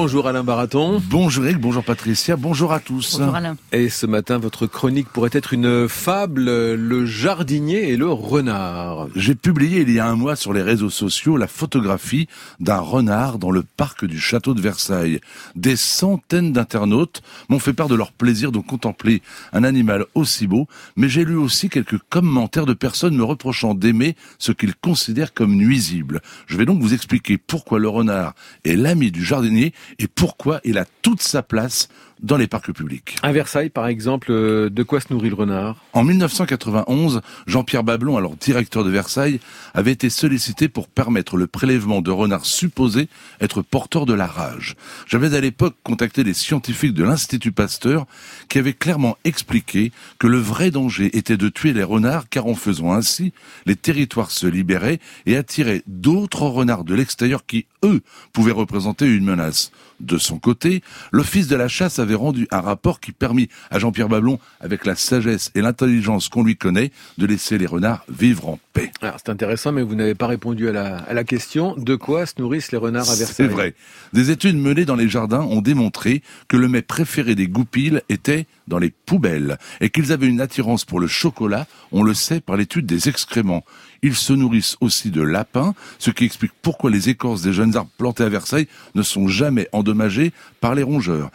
Bonjour Alain Baraton. Bonjour Eric, bonjour Patricia, bonjour à tous. Bonjour Alain. Et ce matin, votre chronique pourrait être une fable, le jardinier et le renard. J'ai publié il y a un mois sur les réseaux sociaux la photographie d'un renard dans le parc du château de Versailles. Des centaines d'internautes m'ont fait part de leur plaisir de contempler un animal aussi beau, mais j'ai lu aussi quelques commentaires de personnes me reprochant d'aimer ce qu'ils considèrent comme nuisible. Je vais donc vous expliquer pourquoi le renard est l'ami du jardinier et pourquoi il a toute sa place dans les parcs publics. À Versailles, par exemple, de quoi se nourrit le renard ? En 1991, Jean-Pierre Bablon, alors directeur de Versailles, avait été sollicité pour permettre le prélèvement de renards supposés être porteurs de la rage. J'avais à l'époque contacté les scientifiques de l'Institut Pasteur qui avaient clairement expliqué que le vrai danger était de tuer les renards car en faisant ainsi, les territoires se libéraient et attiraient d'autres renards de l'extérieur qui, eux, pouvaient représenter une menace. De son côté, l'Office de la chasse avait rendu un rapport qui permit à Jean-Pierre Bablon, avec la sagesse et l'intelligence qu'on lui connaît, de laisser les renards vivre en paix. Alors c'est intéressant, mais vous n'avez pas répondu à la question. De quoi se nourrissent les renards à Versailles ? C'est vrai. Des études menées dans les jardins ont démontré que le mets préféré des goupils était dans les poubelles et qu'ils avaient une attirance pour le chocolat, on le sait par l'étude des excréments. Ils se nourrissent aussi de lapins, ce qui explique pourquoi les écorces des jeunes arbres plantés à Versailles ne sont jamais endommagées par les rongeurs.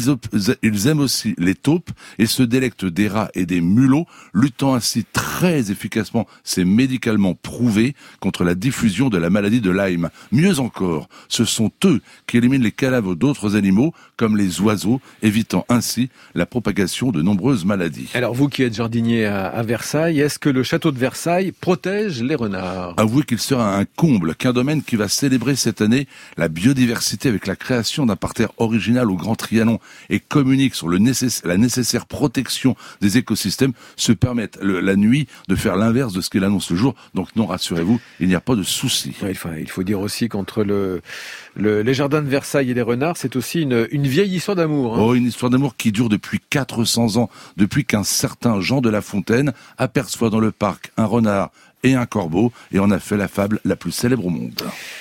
Ils aiment aussi les taupes et se délectent des rats et des mulots, luttant ainsi très efficacement, c'est médicalement prouvé, contre la diffusion de la maladie de Lyme. Mieux encore, ce sont eux qui éliminent les cadavres d'autres animaux, comme les oiseaux, évitant ainsi la propagation de nombreuses maladies. Alors vous qui êtes jardinier à Versailles, est-ce que le château de Versailles protège les renards ? Avouez qu'il sera un comble qu'un domaine qui va célébrer cette année la biodiversité avec la création d'un parterre original au Grand Trianon et communique sur la nécessaire protection des écosystèmes se permette la nuit de faire l'inverse de ce qu'il annonce le jour. Donc non, rassurez-vous, il n'y a pas de souci. Ouais, il faut dire aussi qu'entre les jardins de Versailles et les renards, c'est aussi une vieille histoire d'amour. Oh, une histoire d'amour qui dure depuis 400 ans, depuis qu'un certain Jean de La Fontaine aperçoit dans le parc un renard et un corbeau, et on a fait la fable la plus célèbre au monde.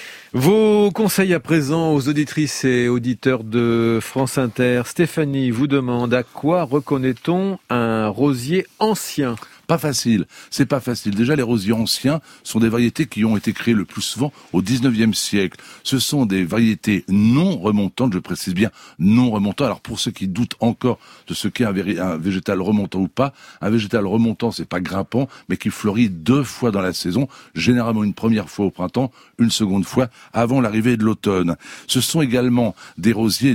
Vos conseils à présent aux auditrices et auditeurs de France Inter. Stéphanie vous demande: à quoi reconnaît-on un rosier ancien ? Pas facile, c'est pas facile. Déjà, les rosiers anciens sont des variétés qui ont été créées le plus souvent au 19e siècle. Ce sont des variétés non remontantes, je précise bien non remontantes. Alors pour ceux qui doutent encore de ce qu'est un végétal remontant ou pas, un végétal remontant, c'est pas grimpant, mais qui fleurit 2 fois dans la saison, généralement une première fois au printemps, une seconde fois avant l'arrivée de l'automne. Ce sont également des rosiers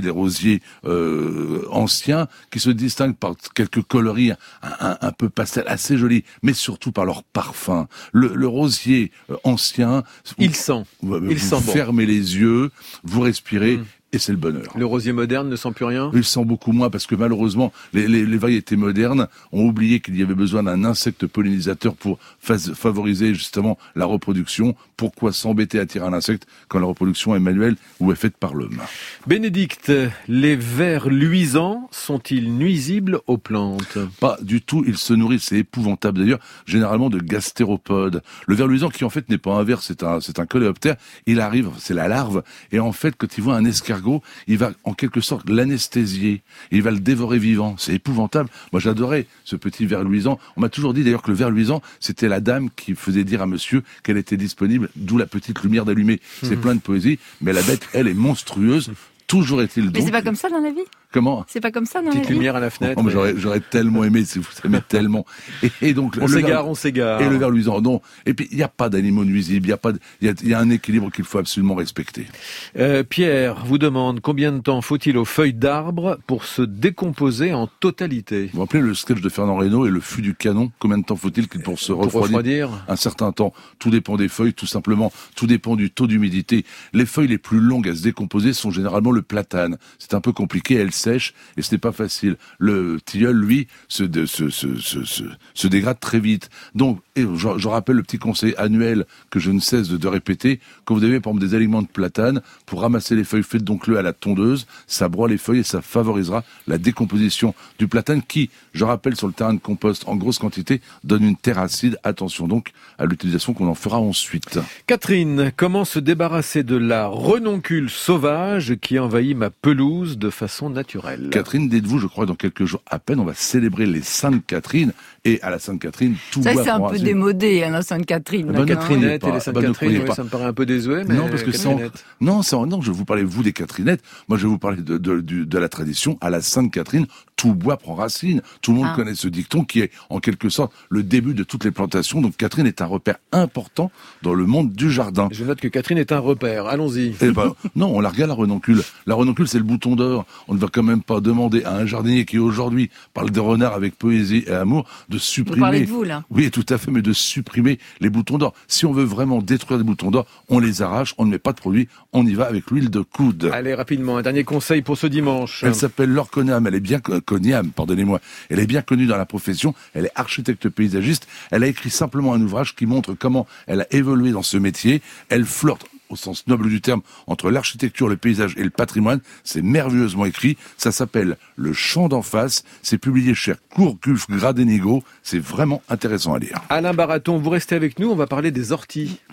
anciens qui se distinguent par quelques coloris un peu pastel, assez jolis, mais surtout par leur parfum. Le rosier ancien, il sent bon. Fermez les yeux, vous respirez. Et c'est le bonheur. Le rosier moderne ne sent plus rien ? Il sent beaucoup moins parce que malheureusement, les variétés modernes ont oublié qu'il y avait besoin d'un insecte pollinisateur pour favoriser justement la reproduction. Pourquoi s'embêter à attirer un insecte quand la reproduction est manuelle ou est faite par l'homme ? Bénédicte, les vers luisants sont-ils nuisibles aux plantes ? Pas du tout, ils se nourrissent, c'est épouvantable d'ailleurs, généralement de gastéropodes. Le ver luisant qui en fait n'est pas un ver, c'est un coléoptère, il arrive, c'est la larve, et en fait quand il voit un escargot, il va en quelque sorte l'anesthésier, il va le dévorer vivant, c'est épouvantable. Moi j'adorais ce petit ver luisant, on m'a toujours dit d'ailleurs que le ver luisant c'était la dame qui faisait dire à monsieur qu'elle était disponible, d'où la petite lumière d'allumée. C'est plein de poésie, mais la bête elle est monstrueuse. Toujours est-il donc... Mais c'est pas comme ça dans la vie ? Comment ? C'est pas comme ça dans la vie ? Petite lumière à la fenêtre. Oh, mais j'aurais tellement aimé, si vous aimez tellement. Et donc, on s'égare. Et le ver luisant, non. Et puis, il n'y a pas d'animaux nuisibles, il y a un équilibre qu'il faut absolument respecter. Pierre vous demande: combien de temps faut-il aux feuilles d'arbres pour se décomposer en totalité ? Vous vous rappelez le sketch de Fernand Reynaud et le fût du canon ? Combien de temps faut-il pour se refroidir ? Un certain temps. Tout dépend des feuilles, tout simplement. Tout dépend du taux d'humidité. Les feuilles les plus longues à se décomposer sont généralement le platane. C'est un peu compliqué, elles sèche et ce n'est pas facile. Le tilleul, lui, se dégrade très vite. Donc, je rappelle le petit conseil annuel que je ne cesse de répéter. Quand vous avez, par exemple, des aliments de platane, pour ramasser les feuilles, faites donc-le à la tondeuse. Ça broie les feuilles et ça favorisera la décomposition du platane qui, je rappelle, sur le terrain de compost en grosse quantité, donne une terre acide. Attention donc à l'utilisation qu'on en fera ensuite. Catherine, comment se débarrasser de la renoncule sauvage qui envahit ma pelouse de façon naturelle? Catherine, dites-vous, je crois, dans quelques jours à peine, on va célébrer les Saintes Catherine. Et à la Sainte-Catherine, tout bois c'est un prend peu racine. démodé, la Sainte-Catherine. La Catherinette et les Bah, Sainte-Catherine, pas. ça me paraît un peu désuet, mais non, parce que non, je vais vous parler, vous, des Catherinettes. Moi, je vais vous parler de la tradition. À la Sainte-Catherine, tout bois prend racine. Tout le monde connaît ce dicton qui est, en quelque sorte, le début de toutes les plantations. Donc, Catherine est un repère important dans le monde du jardin. Je note que Catherine est un repère. Allons-y. Eh ben, non, on la regarde, la renoncule. La renoncule, c'est le bouton d'or. On ne va quand même pas demander à un jardinier qui, aujourd'hui, parle des renards avec poésie et amour, de supprimer... Vous parlez de vous, là. Oui, tout à fait, mais de supprimer les boutons d'or. Si on veut vraiment détruire les boutons d'or, on les arrache, on ne met pas de produit, on y va avec l'huile de coude. Allez, rapidement, un dernier conseil pour ce dimanche. Elle s'appelle Laure Coniam, elle est bien Coniam, pardonnez-moi. Elle est bien connue dans la profession, elle est architecte paysagiste. Elle a écrit simplement un ouvrage qui montre comment elle a évolué dans ce métier. Elle flirte, au sens noble du terme, entre l'architecture, le paysage et le patrimoine. C'est merveilleusement écrit. Ça s'appelle Le Champ d'en face. C'est publié chez Courcuff Gradenigo. C'est vraiment intéressant à lire. Alain Baraton, vous restez avec nous, on va parler des orties.